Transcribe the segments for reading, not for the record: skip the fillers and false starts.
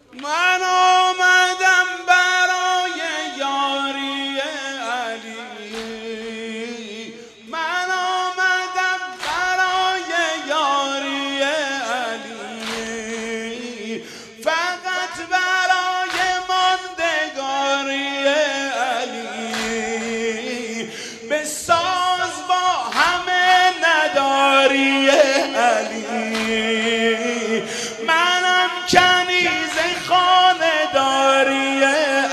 من آمدم برای یاری علی، من آمدم برای یاری علی، فقط برای ماندگاری علی، به ساز با همه نداری علی، منم کنیز خانداری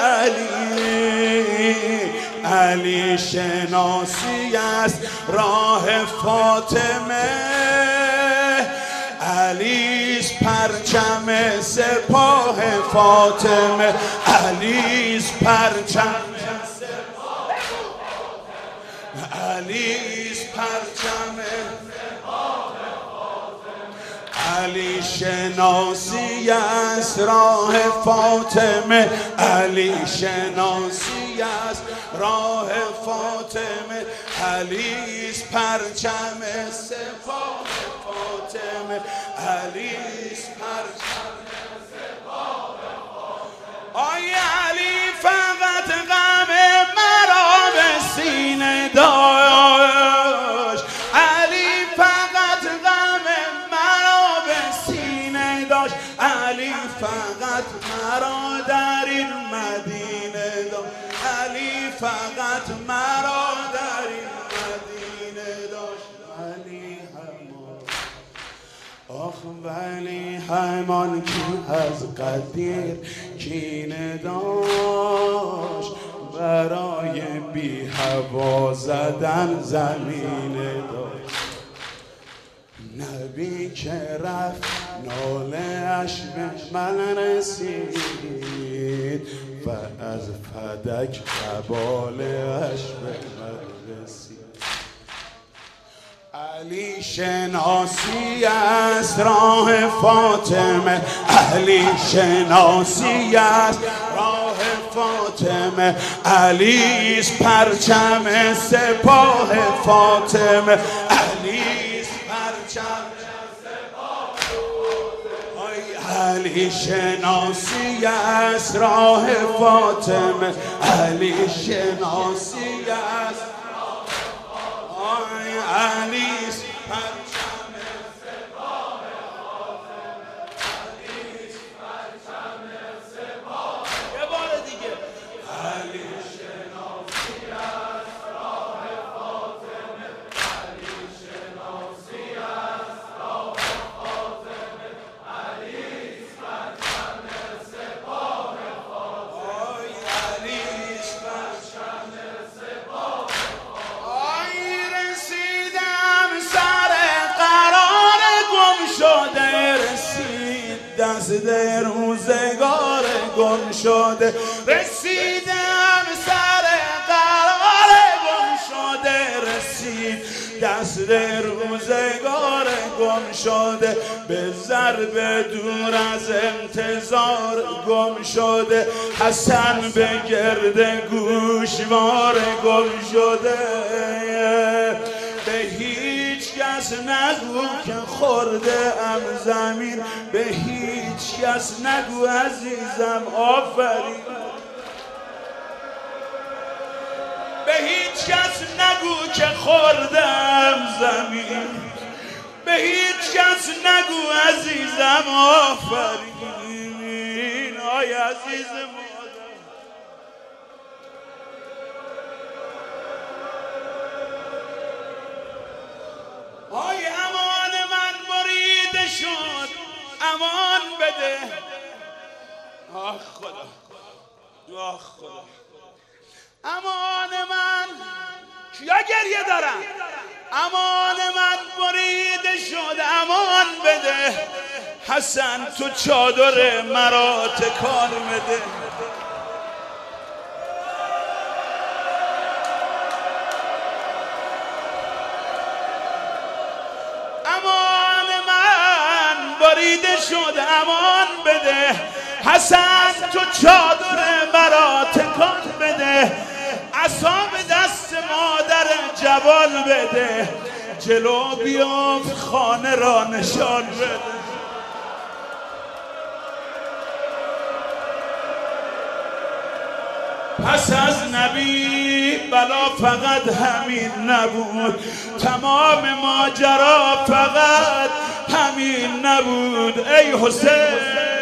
علی، علی شناسی است راه فاطمه، علی's پرچم سپاه فاطمه، علی's پرچم سپاه فاطمه، علی's پرچم علی شناسی است راه فاطمه، علی شناسی است راه فاطمه، علی's پرچم سپاه فاطمه، علی's پرچم سپاه فاطمه. آی علی فقط غم مرا به سینه داشت، علی فقط غم مرا به سینه داشت، علی فقط مرا در این مدینه داشت، علی فقط مرا در این مدینه داشت، علی همان آخ ولی همان که از قدیر کینه داشت، برای بی هوا زدن زمینه داشت، نبی که رفت ناله اش به من رسید و از فدک قباله اش به من رسید، علی شناسی است راه فاطمه، علی شناسی است راه فاطمه، علی's پرچم سپاه فاطمه، علی's پرچم سپاه فاطمه، علی شناسی است راه فاطمه، علی شناسی است علی's پرچم سپاه فاطمه، علی's پرچم سپاه. یه بار دیگه علی شناسی است راه فاطمه، علی شناسی است راه فاطمه، علی's پرچم سپاه فاطمه، علی's پرچم سپاه. دست روزگار گم شده رسیدم، سر قرار گم شده رسید، دست روزگار گم شده به ضرب دور از انتظار گم شده، حسن به گرد گوشوار گم شده، به هیچ کس نگو که خورده ام زمین، به هیچ کس نگو عزیزم آفرین، به هیچ کس نگو که خورده ام زمین، به هیچ کس نگو عزیزم آفرین. آی عزیز آی امان من بریده شد، امان بده. آه خدا، آه خدا، امان من. کیا گریه دارن؟ امان من بریده شد، امان بده. حسن تو چادر مرا تکان بده. امان من بریده شد، امان بده. حسن تو چادر مرا تکان بده. عصا به دست مادر جوال بده. جلو بیام خانه را نشان بده. پس از نبی بلا فقط همین نبود، تمام ماجرا فقط همین نبود. ای حسین